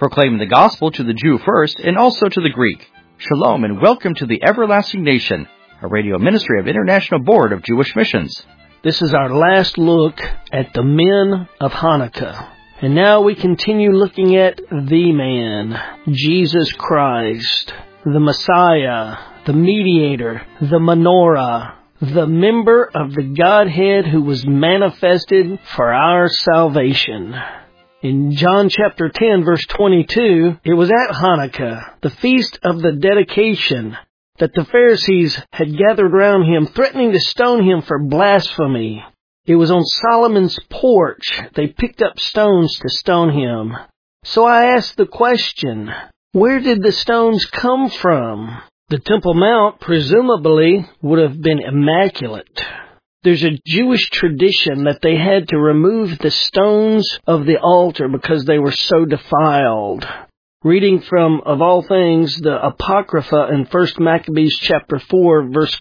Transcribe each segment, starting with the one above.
proclaiming the gospel to the Jew first and also to the Greek. Shalom and welcome to the Everlasting Nation, a radio ministry of International Board of Jewish Missions. This is our last look at the men of Hanukkah. And now we continue looking at the man, Jesus Christ, the Messiah, the mediator, the menorah, the member of the Godhead who was manifested for our salvation. In John chapter 10, verse 22, it was at Hanukkah, the feast of the dedication, that the Pharisees had gathered round him, threatening to stone him for blasphemy. It was on Solomon's porch they picked up stones to stone him. So I asked the question, where did the stones come from? The Temple Mount presumably would have been immaculate. There's a Jewish tradition that they had to remove the stones of the altar because they were so defiled. Reading from, of all things, the Apocrypha in 1 Maccabees chapter 4, verse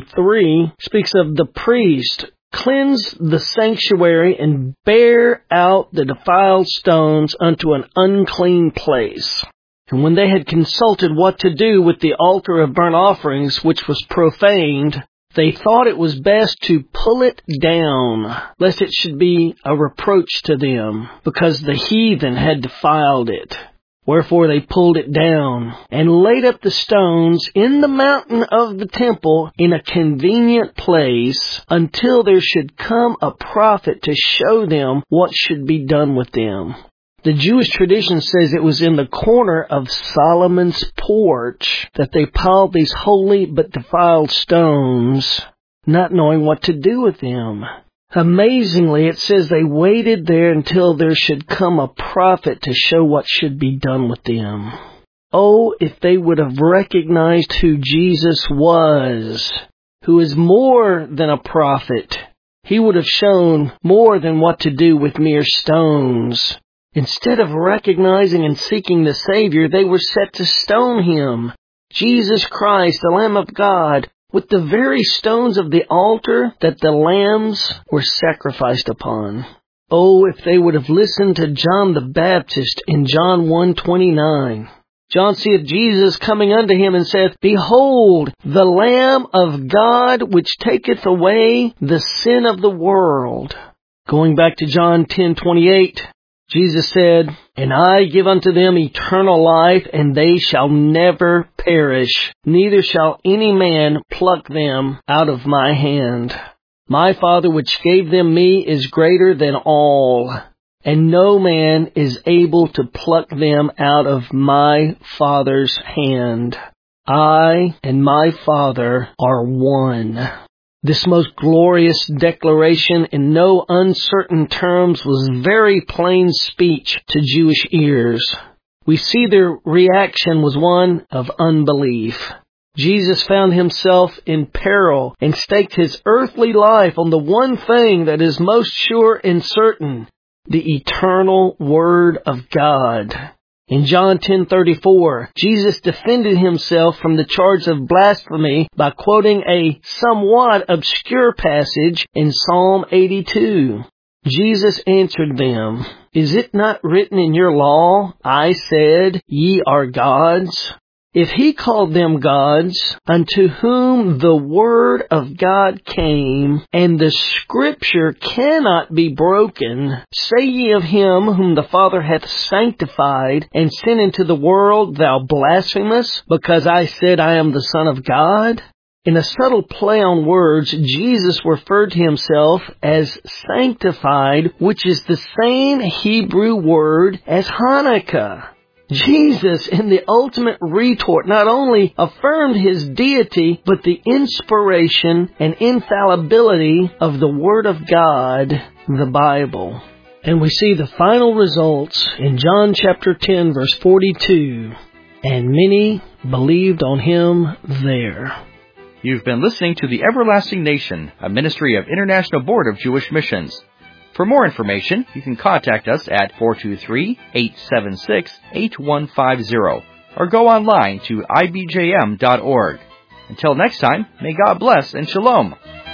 43, speaks of the priest cleanse the sanctuary and bear out the defiled stones unto an unclean place. And when they had consulted what to do with the altar of burnt offerings, which was profaned, they thought it was best to pull it down, lest it should be a reproach to them, because the heathen had defiled it. Wherefore they pulled it down, and laid up the stones in the mountain of the temple in a convenient place, until there should come a prophet to show them what should be done with them. The Jewish tradition says it was in the corner of Solomon's porch that they piled these holy but defiled stones, not knowing what to do with them. Amazingly, it says they waited there until there should come a prophet to show what should be done with them. Oh, if they would have recognized who Jesus was, who is more than a prophet, he would have shown more than what to do with mere stones. Instead of recognizing and seeking the Savior, they were set to stone him, Jesus Christ, the Lamb of God, with the very stones of the altar that the lambs were sacrificed upon. Oh, if they would have listened to John the Baptist in John 1:29. John seeth Jesus coming unto him and saith, Behold, the Lamb of God, which taketh away the sin of the world. Going back to John 10:28, Jesus said, And I give unto them eternal life, and they shall never perish, neither shall any man pluck them out of my hand. My Father which gave them me is greater than all, and no man is able to pluck them out of my Father's hand. I and my Father are one. This most glorious declaration in no uncertain terms was very plain speech to Jewish ears. We see their reaction was one of unbelief. Jesus found himself in peril and staked his earthly life on the one thing that is most sure and certain, the eternal Word of God. In John 10:34, Jesus defended himself from the charge of blasphemy by quoting a somewhat obscure passage in Psalm 82. Jesus answered them, Is it not written in your law, I said, ye are gods? If he called them gods, unto whom the word of God came, and the scripture cannot be broken, say ye of him whom the Father hath sanctified, and sent into the world, thou blasphemous, because I said I am the Son of God? In a subtle play on words, Jesus referred to himself as sanctified, which is the same Hebrew word as Hanukkah. Jesus, in the ultimate retort, not only affirmed his deity, but the inspiration and infallibility of the Word of God, the Bible. And we see the final results in John chapter 10, verse 42. And many believed on him there. You've been listening to the Everlasting Nation, a ministry of International Board of Jewish Missions. For more information, you can contact us at 423-876-8150 or go online to ibjm.org. Until next time, may God bless and shalom.